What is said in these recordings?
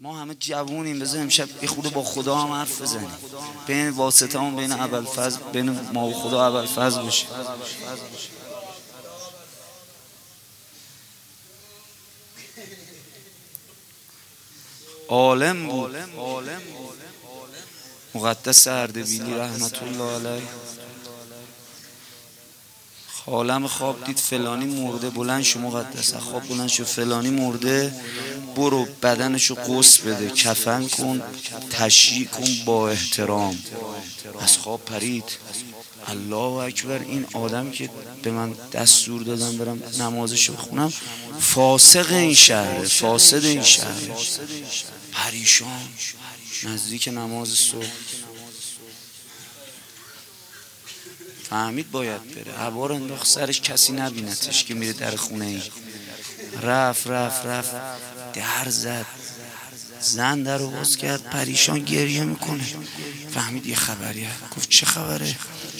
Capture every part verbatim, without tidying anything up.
ما همه جوونیم، بذار امشب یه خورده با خدا هم حرف بزنیم، بین واسطه هم بین ابوالفضل، بین ما و خدا ابوالفضل باشه. عالم بود مقدس اردبیلی رحمت الله علیه. عالم خواب دید فلانی مرده، بلند شو مقدس خواب بلند شو، فلانی مرده، برو بدنشو قوس بده، کفن کن، تشییع کن با احترام. از خواب پرید، الله اکبر، این آدم که به من دستور دادم برم نمازشو بخونم فاسق این شهره، فاسد این شهره. پریشان نزدیک نماز صبح فهمید باید بره، هوار انداخت سرش کسی نبینتش که میره در خونه این. رفت رفت رفت در زد، زن در رو باز کرد، پریشان گریه میکنه. فهمید یه خبریه، گفت چه خبره؟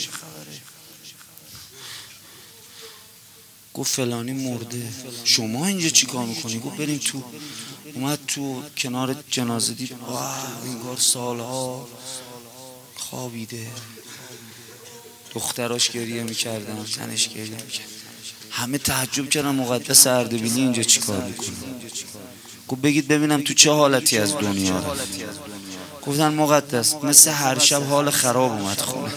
گفت فلانی مرده. شما اینجا چی کار میکنی؟ گفت بریم تو. اومد تو کنار جنازه دید واه انگار سالها خوابیده. دختراش گریه میکردن، زنش گریه میکرد. همه تعجب کردن مقدس اردبیلی اینجا چی کار میکنه؟ گفت بگید ببینم تو چه حالتی از دنیا رفت. گفتن مقدس مثل هر شب حال خراب اومد خونه،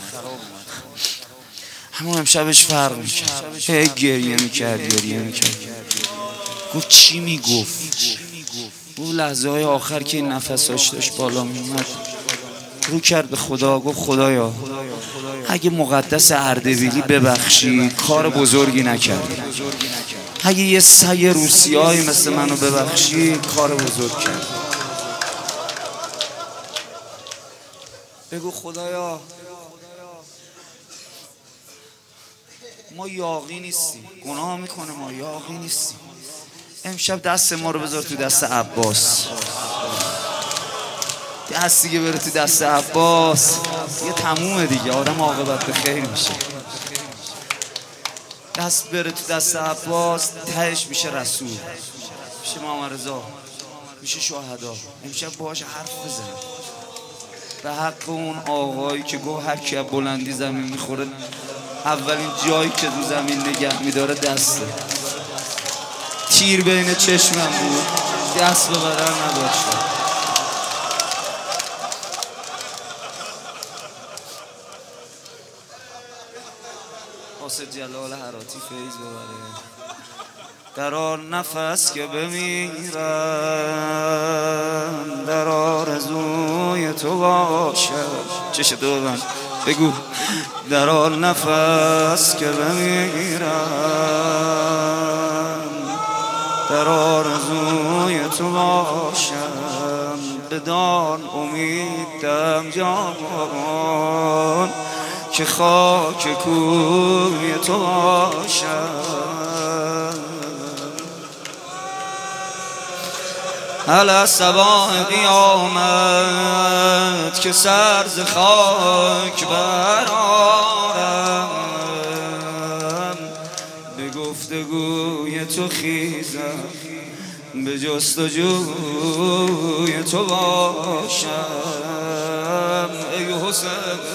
همون امشبش فرق میکرد، هی گریه میکرد گریه میکرد. گفت چی میگفت؟ گفت لحظه های آخر که این نفساش داشت بالا میومد رو کرد به خدا، گفت خدایا اگه مقدس اردبیلی ببخشی کار بزرگی نکردی، اگه یه سگ روسیایی مثل منو ببخشی کار بزرگ کرد. بگو خدایا ما یاغی نیستیم، گناه میکنه، ما یاغی نیستیم. امشب دست ما رو بذار تو دست عباس، دست دیگه بره تو دست عباس، دیگه تمومه دیگه، آدم عاقبت به خیر میشه. دست بره تو دست عباس، تهش میشه رسول، میشه محمد رضا، میشه شهدا. امشب باهاش حرف بزن به حق اون آقایی که گفت هر کی بلندی زمین میخوره اولین جایی که رو زمین نگه میداره دسته. تیر بین چشمم بود، دست به بدن نداشتم. واسه جلال هراتی فیض ببره. در آن نفس که بمیرم در آرزوی تو باشم. چش تو ببند بگو. در آن نفس که بمیرم در آرزوی تو باشم. بدان امیدم جان که خاک کوی تو باشم. علی صباح قیامت که سر ز خاک برآرم. به گفتگوی تو خیزم به جستجوی تو باشم. ای حسین